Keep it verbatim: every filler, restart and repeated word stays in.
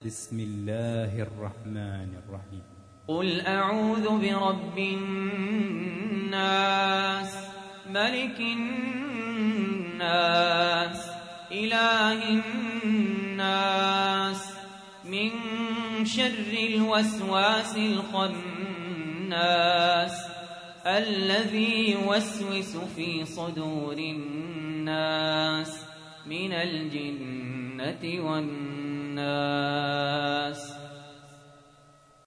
بسم الله الرحمن الرحيم. قل أعوذ برب الناس ملك الناس إله الناس من شر الوسواس الخناس الذي يوسوس في صدور الناس من الجنة والناس.